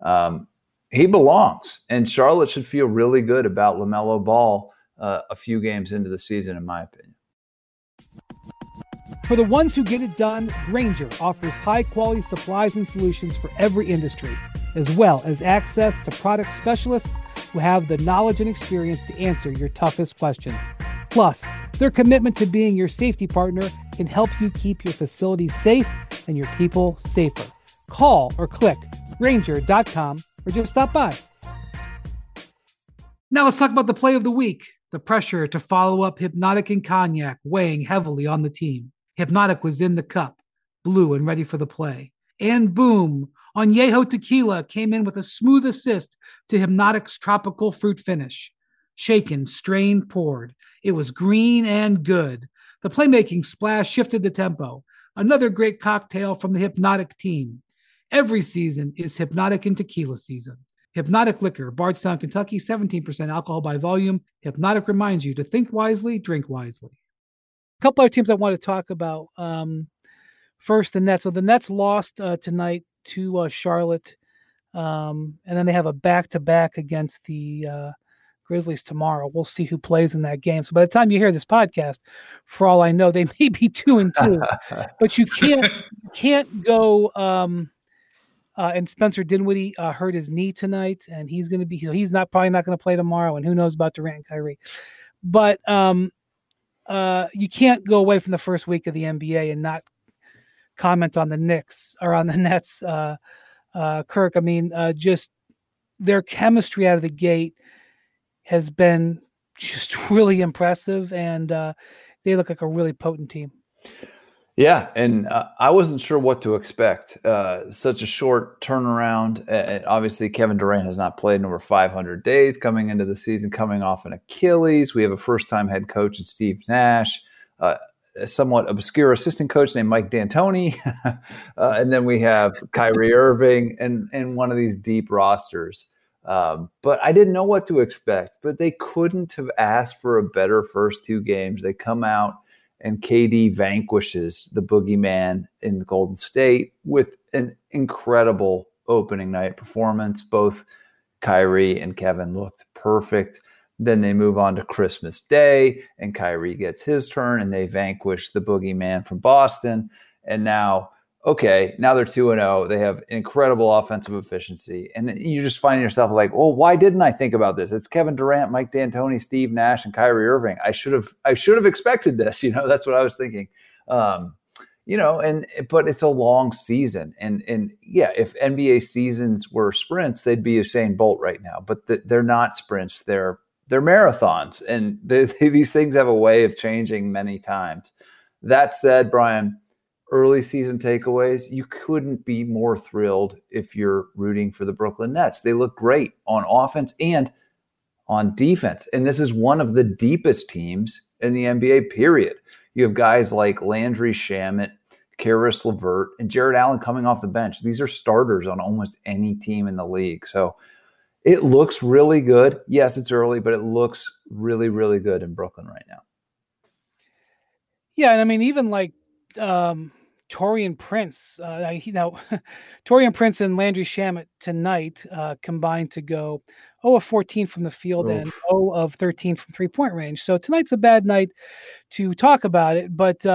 he belongs. And Charlotte should feel really good about LaMelo Ball a few games into the season, in my opinion. For the ones who get it done, Grainger offers high-quality supplies and solutions for every industry, as well as access to product specialists who have the knowledge and experience to answer your toughest questions. Plus, their commitment to being your safety partner can help you keep your facilities safe and your people safer. Call or click Grainger.com or just stop by. Now let's talk about the play of the week. The pressure to follow up Hypnotic and Cognac weighing heavily on the team. Hypnotic was in the cup, blue and ready for the play. And boom, Añejo Tequila came in with a smooth assist to Hypnotic's tropical fruit finish. Shaken, strained, poured. It was green and good. The playmaking splash shifted the tempo. Another great cocktail from the Hypnotic team. Every season is Hypnotic and Tequila season. Hypnotic Liquor, Bardstown, Kentucky, 17% alcohol by volume. Hypnotic reminds you to think wisely, drink wisely. A couple other teams I want to talk about. First, the Nets. So the Nets lost tonight to Charlotte, and then they have a back-to-back against the Grizzlies tomorrow. We'll see who plays in that game. So by the time you hear this podcast, for all I know, they may be 2-2. But you can't go. And Spencer Dinwiddie hurt his knee tonight, and he's going to be. He's probably not going to play tomorrow. And who knows about Durant and Kyrie? But you can't go away from the first week of the NBA and not comment on the Knicks or on the Nets. Kirk, I mean, just their chemistry out of the gate has been just really impressive, and they look like a really potent team. Yeah, and I wasn't sure what to expect. Such a short turnaround. Obviously, Kevin Durant has not played in over 500 days coming into the season, coming off an Achilles. We have a first-time head coach in Steve Nash, a somewhat obscure assistant coach named Mike D'Antoni, and then we have Kyrie Irving and one of these deep rosters. But I didn't know what to expect. But they couldn't have asked for a better first two games. They come out, and KD vanquishes the boogeyman in Golden State with an incredible opening night performance. Both Kyrie and Kevin looked perfect. Then they move on to Christmas Day, and Kyrie gets his turn, and they vanquish the boogeyman from Boston. And now they're 2-0. They have incredible offensive efficiency. And you just find yourself like, well, why didn't I think about this? It's Kevin Durant, Mike D'Antoni, Steve Nash, and Kyrie Irving. I should have expected this. That's what I was thinking. But it's a long season. And yeah, if NBA seasons were sprints, they'd be Usain Bolt right now. But they're not sprints. They're marathons. And these things have a way of changing many times. That said, Brian, early season takeaways, you couldn't be more thrilled if you're rooting for the Brooklyn Nets. They look great on offense and on defense. And this is one of the deepest teams in the NBA, period. You have guys like Landry Shamet, Karis LeVert, and Jared Allen coming off the bench. These are starters on almost any team in the league. So it looks really good. Yes, it's early, but it looks really, really good in Brooklyn right now. Yeah, and I mean, even like Taurean Prince, Taurean Prince and Landry Shamet tonight combined to go 0 of 14 from the field and 0 of 13 from 3-point range. So tonight's a bad night to talk about it. But,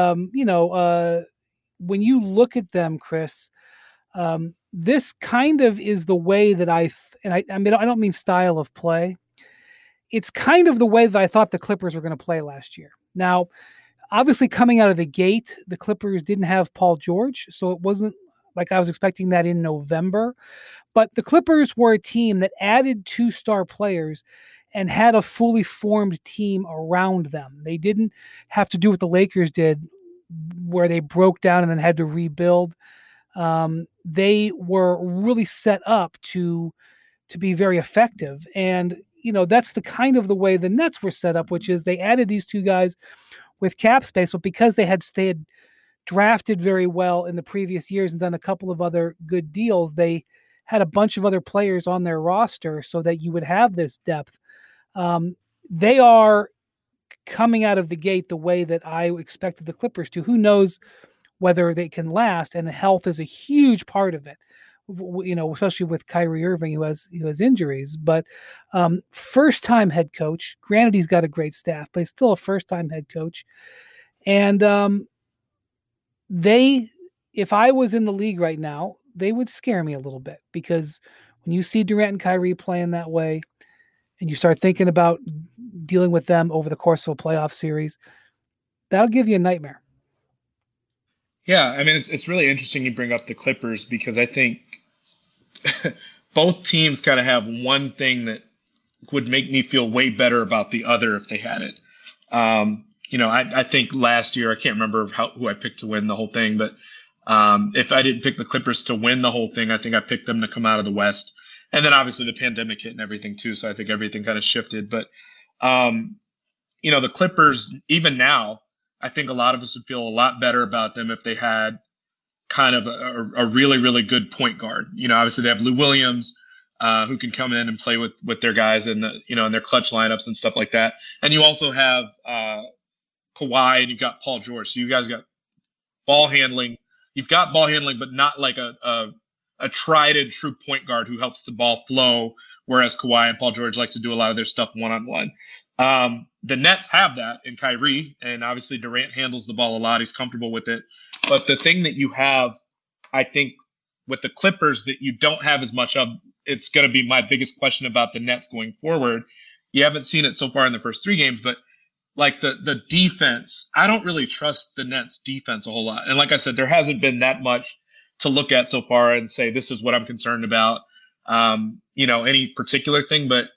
when you look at them, Chris, this kind of is the way that I don't mean style of play. It's kind of the way that I thought the Clippers were going to play last year. Now, obviously, coming out of the gate, the Clippers didn't have Paul George, so it wasn't like I was expecting that in November. But the Clippers were a team that added 2-star players and had a fully formed team around them. They didn't have to do what the Lakers did, where they broke down and then had to rebuild. They were really set up to be very effective. And, that's the kind of the way the Nets were set up, which is they added these two guys with cap space, but because they had drafted very well in the previous years and done a couple of other good deals, they had a bunch of other players on their roster so that you would have this depth. They are coming out of the gate the way that I expected the Clippers to. Who knows whether they can last, and health is a huge part of it, especially with Kyrie Irving, who has injuries. But first-time head coach, granted he's got a great staff, but he's still a first-time head coach. And if I was in the league right now, they would scare me a little bit, because when you see Durant and Kyrie playing that way, and you start thinking about dealing with them over the course of a playoff series, that'll give you a nightmare. Yeah, I mean, it's really interesting you bring up the Clippers, because I think both teams kind of have one thing that would make me feel way better about the other if they had it. I think last year, I can't remember who I picked to win the whole thing, but if I didn't pick the Clippers to win the whole thing, I think I picked them to come out of the West. And then obviously the pandemic hit and everything too, so I think everything kind of shifted. But, the Clippers, even now, I think a lot of us would feel a lot better about them if they had kind of a really, really good point guard. Obviously they have Lou Williams, who can come in and play with their guys in in their clutch lineups and stuff like that. And you also have Kawhi, and you've got Paul George. So you guys got ball handling. You've got ball handling, but not like a tried and true point guard who helps the ball flow, whereas Kawhi and Paul George like to do a lot of their stuff one-on-one. The Nets have that in Kyrie, and obviously Durant handles the ball a lot. He's comfortable with it. But the thing that you have, I think, with the Clippers that you don't have as much of, it's going to be my biggest question about the Nets going forward. You haven't seen it so far in the first 3 games, but like the defense, I don't really trust the Nets defense a whole lot. And like I said, there hasn't been that much to look at so far and say, this is what I'm concerned about, any particular thing. But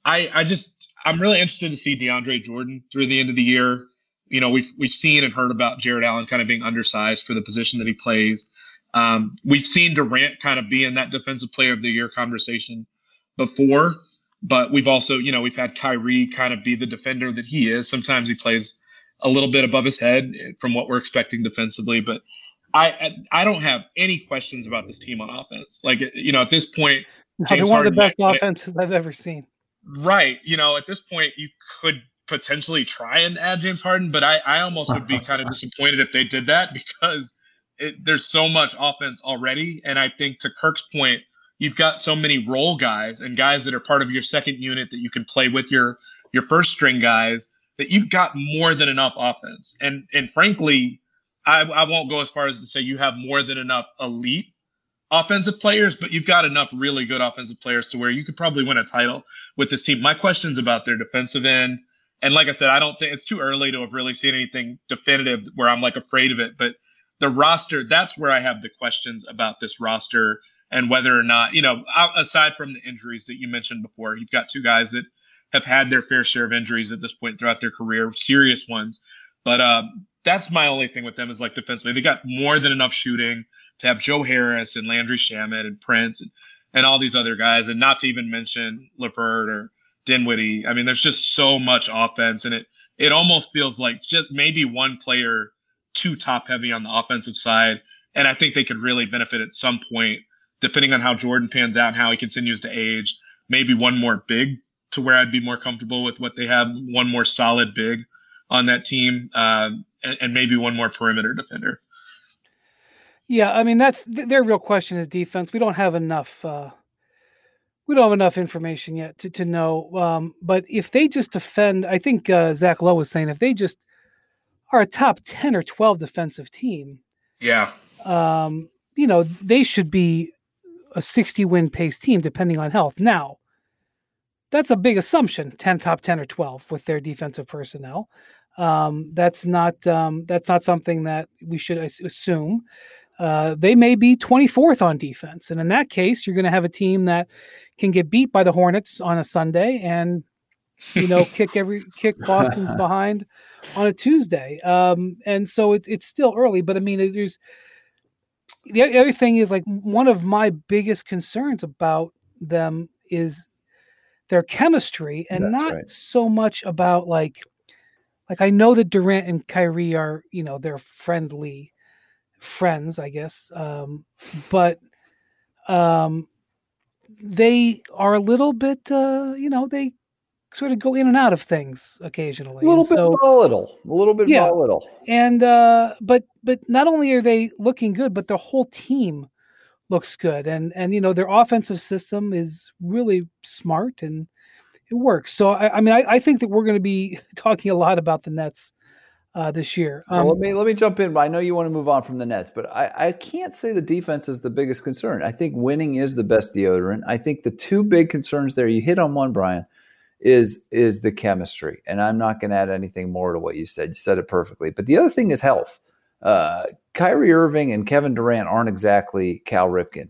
I'm really interested to see DeAndre Jordan through the end of the year. We've seen and heard about Jared Allen kind of being undersized for the position that he plays. We've seen Durant kind of be in that defensive player of the year conversation before, but we've also, we've had Kyrie kind of be the defender that he is. Sometimes he plays a little bit above his head from what we're expecting defensively, but I don't have any questions about this team on offense. Like, at this point, they're one of the best offenses I've ever seen. Right. At this point, you could potentially try and add James Harden, but I almost would be kind of disappointed if they did that, because there's so much offense already. And I think, to Kirk's point, you've got so many role guys and guys that are part of your second unit that you can play with your first string guys, that you've got more than enough offense. And frankly, I won't go as far as to say you have more than enough elite offensive players, but you've got enough really good offensive players to where you could probably win a title with this team. My question's about their defensive end. And like I said, I don't think it's too early to have really seen anything definitive where I'm like afraid of it. But the roster, that's where I have the questions about this roster, and whether or not, aside from the injuries that you mentioned before, you've got 2 guys that have had their fair share of injuries at this point throughout their career, serious ones. But that's my only thing with them, is like defensively. They got more than enough shooting to have Joe Harris and Landry Shamet and Prince and all these other guys, and not to even mention LeVert or Dinwiddie. I mean, there's just so much offense, and it almost feels like just maybe one player too top heavy on the offensive side. And I think they could really benefit at some point, depending on how Jordan pans out and how he continues to age. Maybe one more big, to where I'd be more comfortable with what they have, one more solid big on that team, and maybe one more perimeter defender. Yeah, I mean, that's their real question is defense. We don't have enough. We don't have enough information yet to know. But if they just defend, I think Zach Lowe was saying, if they just are a top 10 or 12 defensive team, yeah, they should be a 60-win pace team depending on health. Now, that's a big assumption, top 10 or 12 with their defensive personnel. That's not something that we should assume. They may be 24th on defense. And in that case, you're going to have a team that can get beat by the Hornets on a Sunday and, kick Boston's behind on a Tuesday. And so it's still early, but I mean, there's the other thing is, like, one of my biggest concerns about them is their chemistry, and That's not right. so much about like I know that Durant and Kyrie are, they're friends, I guess. But they are a little bit, they sort of go in and out of things occasionally. A little bit volatile. And, but not only are they looking good, but the whole team looks good. And, their offensive system is really smart and it works. So, I think that we're going to be talking a lot about the Nets this year. Well, let me jump in. I know you want to move on from the Nets, but I can't say the defense is the biggest concern. I think winning is the best deodorant. I think the 2 big concerns there, you hit on one, Brian, is the chemistry. And I'm not going to add anything more to what you said. You said it perfectly. But the other thing is health. Kyrie Irving and Kevin Durant aren't exactly Cal Ripken.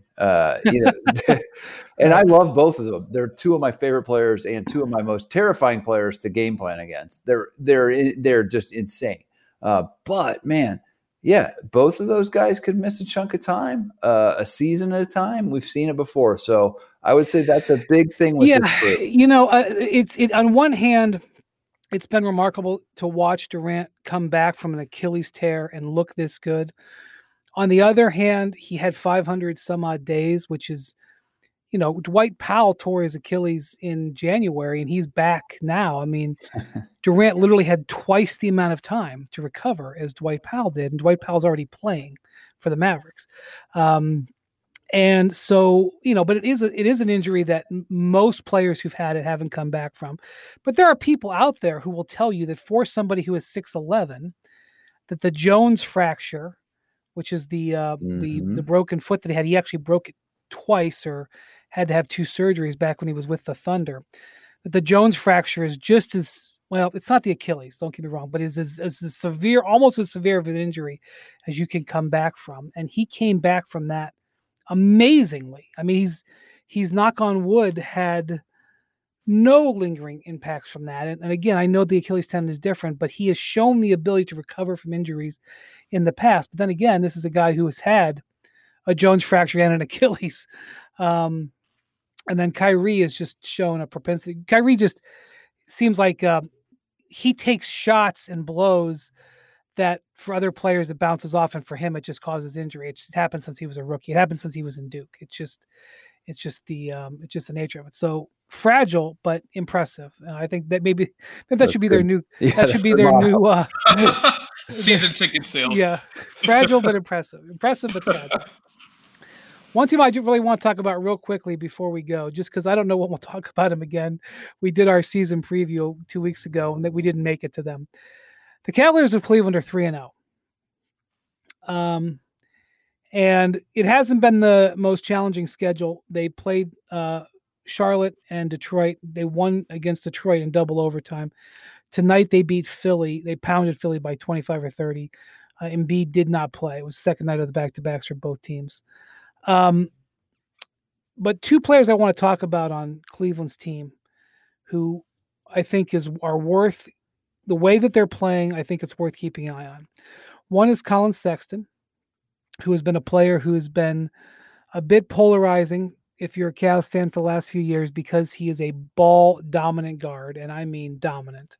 And I love both of them. They're 2 of my favorite players and 2 of my most terrifying players to game plan against. They're just insane. But man, yeah, both of those guys could miss a chunk of time, a season at a time. We've seen it before. So I would say that's a big thing with this group. It's on one hand, it's been remarkable to watch Durant come back from an Achilles tear and look this good. On the other hand, he had 500 some odd days, which is, Dwight Powell tore his Achilles in January, and he's back now. I mean, Durant literally had twice the amount of time to recover as Dwight Powell did, and Dwight Powell's already playing for the Mavericks. And so, but it is an injury that most players who've had it haven't come back from. But there are people out there who will tell you that for somebody who is 6'11", that the Jones fracture, which is the broken foot that he had, he actually broke it twice or had to have 2 surgeries back when he was with the Thunder. That the Jones fracture is just as well. It's not the Achilles, don't get me wrong, but is as severe, almost as severe of an injury as you can come back from. And he came back from that amazingly. I mean, he's knock on wood, had no lingering impacts from that. And again, I know the Achilles tendon is different, but he has shown the ability to recover from injuries in the past. But then again, this is a guy who has had a Jones fracture and an Achilles. And then Kyrie has just shown a propensity. Kyrie just seems like he takes shots and blows that for other players it bounces off, and for him it just causes injury. It just happened since he was a rookie. It happened since he was in Duke. It's just the nature of it. So fragile but impressive. I think that maybe that should be good. Their new. Yeah, that should be their new season ticket sales. Yeah, fragile but impressive. Impressive but fragile. One team I do really want to talk about real quickly before we go, just because I don't know when we'll talk about him again. We did our season preview 2 weeks ago, and that we didn't make it to them. The Cavaliers of Cleveland are 3-0. And it hasn't been the most challenging schedule. They played Charlotte and Detroit. They won against Detroit in double overtime. Tonight they beat Philly. They pounded Philly by 25 or 30. Embiid did not play. It was the second night of the back-to-backs for both teams. But 2 players I want to talk about on Cleveland's team who I think are worth the way that they're playing. I think it's worth keeping an eye on. One is Colin Sexton, who has been a player who has been a bit polarizing if you're a Cavs fan for the last few years, because he is a ball-dominant guard, and I mean dominant.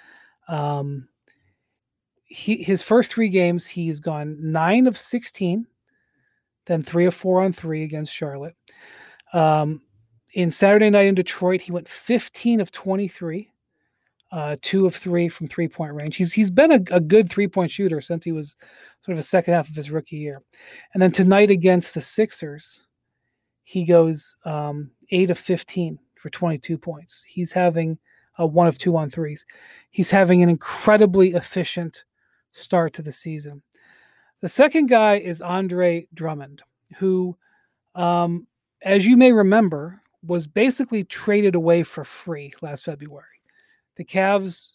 His first 3 games, he's gone 9 of 16, then 3 of 4 on 3 against Charlotte. In Saturday night in Detroit, he went 15 of 23, 2 of 3 from 3-point range. He's been a good 3-point shooter since he was sort of a second half of his rookie year. And then tonight against the Sixers, he goes 8 of 15 for 22 points. He's having 1 of 2 on 3s. He's having an incredibly efficient start to the season. The second guy is Andre Drummond, who, as you may remember, was basically traded away for free last February. The Cavs,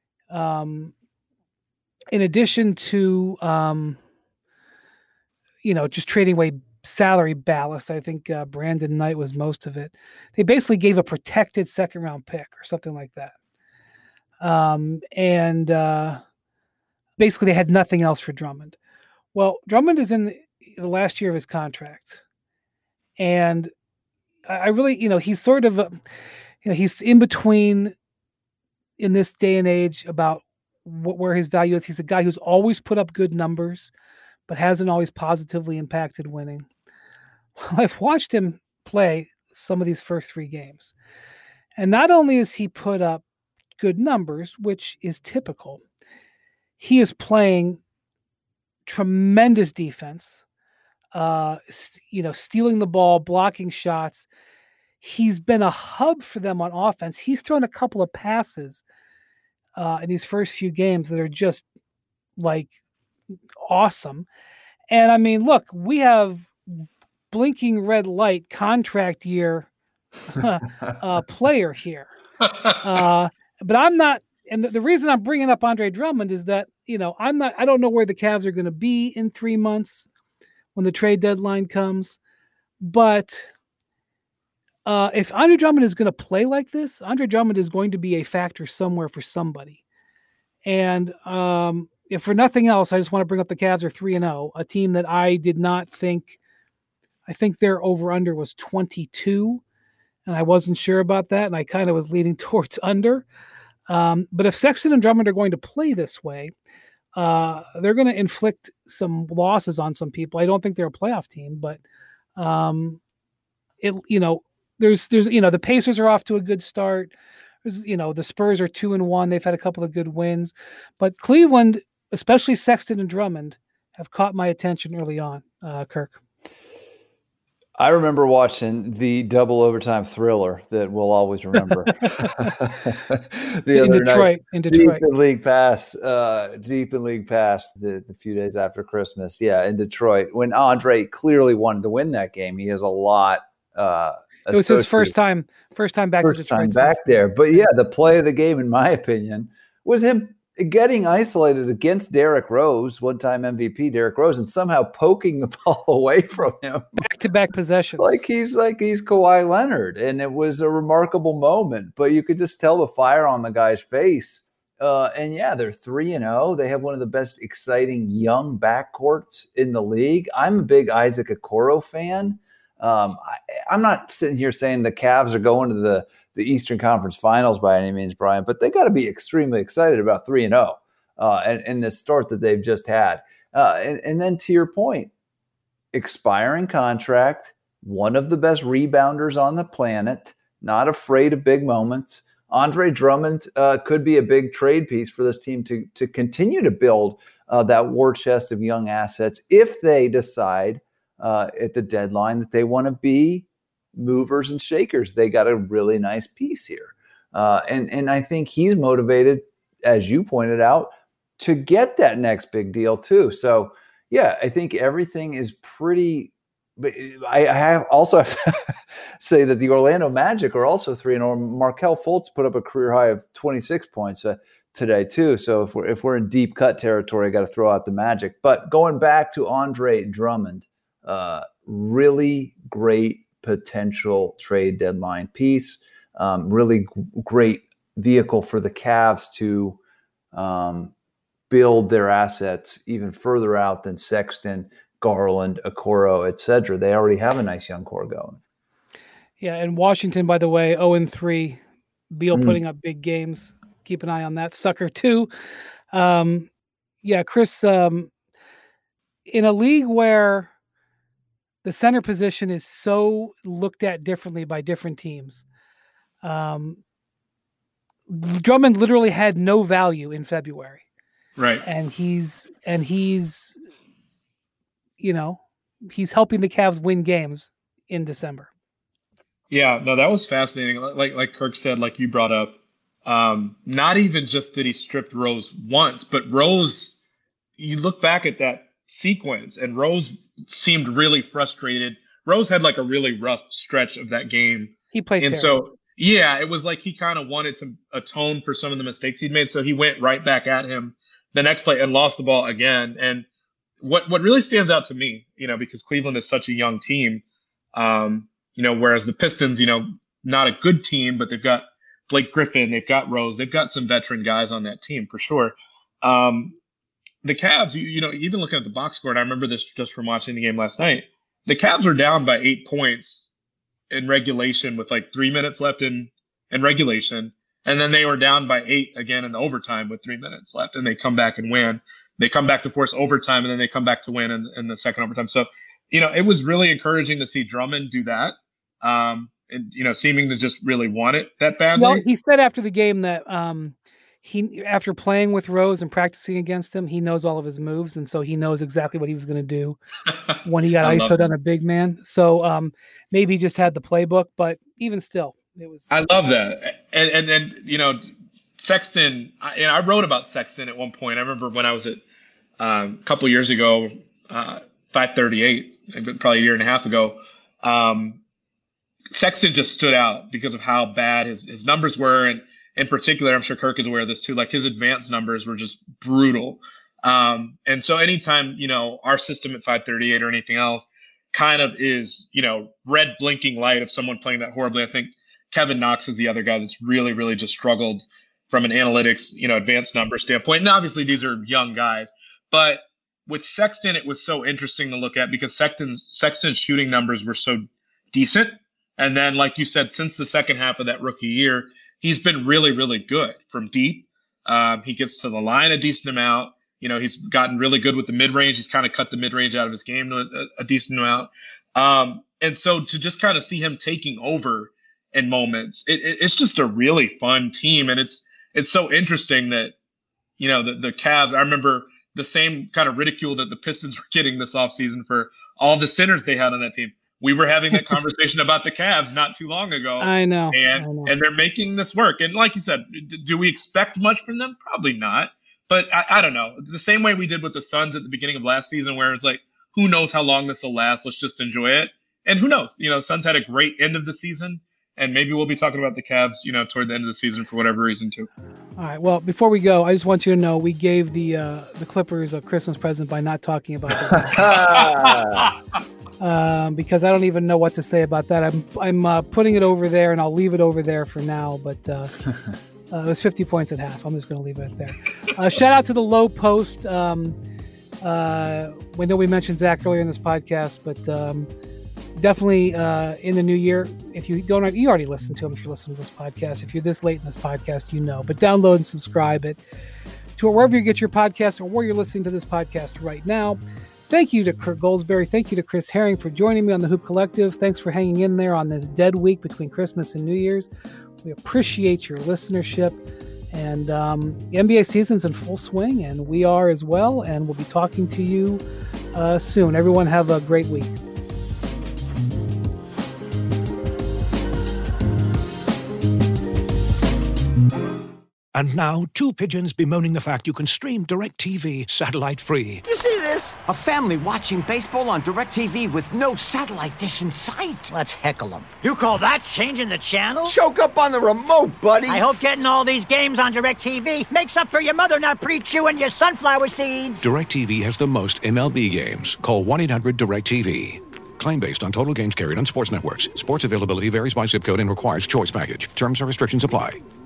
in addition to, just trading away salary ballast, I think Brandon Knight was most of it. They basically gave a protected second-round pick or something like that. Basically they had nothing else for Drummond. Well, Drummond is in the last year of his contract. And I really, he's sort of, he's in between in this day and age about where his value is. He's a guy who's always put up good numbers, but hasn't always positively impacted winning. Well, I've watched him play some of these first 3 games. And not only has he put up good numbers, which is typical, he is playing tremendous defense, stealing the ball, blocking shots. He's been a hub for them on offense. He's thrown a couple of passes in these first few games that are just like awesome. And I mean, look, we have blinking red light contract year player here. But I'm not, and the reason I'm bringing up Andre Drummond is that, I don't know where the Cavs are going to be in 3 months when the trade deadline comes. But if Andre Drummond is going to play like this, Andre Drummond is going to be a factor somewhere for somebody. And if for nothing else, I just want to bring up the Cavs are 3-0, a team that I did not think, I think their over-under was 22, and I wasn't sure about that, and I kind of was leaning towards under. But if Sexton and Drummond are going to play this way, they're going to inflict some losses on some people. I don't think they're a playoff team, but there's the Pacers are off to a good start. The Spurs are 2-1. They've had a couple of good wins, but Cleveland, especially Sexton and Drummond, have caught my attention early on. Kirk. I remember watching the double overtime thriller that we'll always remember. In Detroit. Deep in League Pass, the few days after Christmas. Yeah, in Detroit. When Andre clearly wanted to win that game. He has a lot. It was his first time back to Detroit. First time back there. But yeah, the play of the game, in my opinion, was him getting isolated against Derrick Rose, one-time MVP Derrick Rose, and somehow poking the ball away from him. Back-to-back possessions. Like he's Kawhi Leonard. And it was a remarkable moment. But you could just tell the fire on the guy's face. And yeah, they're 3-0. They have one of the best exciting young backcourts in the league. I'm a big Isaac Okoro fan. I'm not sitting here saying the Cavs are going to the Eastern Conference Finals by any means, Brian, but they got to be extremely excited about 3-0 and this start that they've just had. And then to your point, expiring contract, one of the best rebounders on the planet, not afraid of big moments. Andre Drummond could be a big trade piece for this team to continue to build that war chest of young assets if they decide at the deadline that they want to be movers and shakers. They got a really nice piece here. And I think he's motivated, as you pointed out, to get that next big deal too. So yeah, I think everything is pretty, but I also have to say that the Orlando Magic are also 3-0. Markelle Fultz put up a career high of 26 points today too. So if we're in deep cut territory, I got to throw out the Magic. But going back to Andre Drummond, really great potential trade deadline piece. Really great vehicle for the Cavs to build their assets even further out than Sexton, Garland, Okoro, etc. They already have a nice young core going. Yeah, and Washington, by the way, 0-3. Beal putting up big games. Keep an eye on that sucker too. Chris, in a league where the center position is so looked at differently by different teams. Drummond literally had no value in February. Right. And he's helping the Cavs win games in December. Yeah, no, that was fascinating. Like Kirk said, like you brought up, not even just that he stripped Rose once, but Rose, you look back at that sequence and Rose seemed really frustrated. Rose had like a really rough stretch of that game. He played and terrible. So yeah, it was like he kind of wanted to atone for some of the mistakes he'd made. So he went right back at him the next play and lost the ball again. And what really stands out to me, because Cleveland is such a young team, whereas the Pistons, not a good team, but they've got Blake Griffin, they've got Rose, they've got some veteran guys on that team for sure. The Cavs, even looking at the box score, and I remember this just from watching the game last night, the Cavs are down by 8 points in regulation with like 3 minutes left in regulation. And then they were down by 8 again in the overtime with 3 minutes left, and they come back and win. They come back to force overtime, and then they come back to win in the second overtime. So, it was really encouraging to see Drummond do that, and, seeming to just really want it that badly. Well, he said after the game that he, after playing with Rose and practicing against him, he knows all of his moves, and so he knows exactly what he was going to do when he got ISO'd on a big man. So maybe he just had the playbook, but even still, it was. I love that, and Sexton. I wrote about Sexton at one point. I remember when I was at a couple years ago, 538, probably a year and a half ago. Sexton just stood out because of how bad his numbers were, and in particular, I'm sure Kirk is aware of this too, like his advanced numbers were just brutal. And so anytime, our system at 538 or anything else kind of is, red blinking light of someone playing that horribly. I think Kevin Knox is the other guy that's really, really just struggled from an analytics, advanced number standpoint. And obviously these are young guys, but with Sexton, it was so interesting to look at because Sexton's shooting numbers were so decent. And then, like you said, since the second half of that rookie year, he's been really, really good from deep. He gets to the line a decent amount. He's gotten really good with the mid-range. He's kind of cut the mid-range out of his game to a decent amount. And so to just kind of see him taking over in moments, it's just a really fun team. And it's so interesting that, the Cavs, I remember the same kind of ridicule that the Pistons were getting this offseason for all the centers they had on that team. We were having that conversation about the Cavs not too long ago. I know. And they're making this work. And like you said, do we expect much from them? Probably not. But I don't know. The same way we did with the Suns at the beginning of last season, where it's like, who knows how long this will last? Let's just enjoy it. And who knows? The Suns had a great end of the season. And maybe we'll be talking about the Cavs, toward the end of the season for whatever reason too. All right. Well, before we go, I just want you to know we gave the Clippers a Christmas present by not talking about that. Because I don't even know what to say about that. I'm putting it over there, and I'll leave it over there for now. But it was 50 points at half. I'm just going to leave it there. Shout out to the Low Post. We know we mentioned Zach earlier in this podcast, but definitely in the new year, if you don't, you already listened to him if you listen to this podcast. If you're this late in this podcast, but download and subscribe it to wherever you get your podcast or where you're listening to this podcast right now. Thank you to Kurt Goldsberry. Thank you to Chris Herring for joining me on the Hoop Collective. Thanks for hanging in there on this dead week between Christmas and New Year's. We appreciate your listenership. And the NBA season's in full swing, and we are as well. And we'll be talking to you soon. Everyone have a great week. And now, two pigeons bemoaning the fact you can stream DirecTV satellite-free. You see this? A family watching baseball on DirecTV with no satellite dish in sight. Let's heckle them. You call that changing the channel? Choke up on the remote, buddy. I hope getting all these games on DirecTV makes up for your mother not pre-chewing your sunflower seeds. DirecTV has the most MLB games. Call 1-800-DirecTV. Claim based on total games carried on sports networks. Sports availability varies by zip code and requires choice package. Terms and restrictions apply.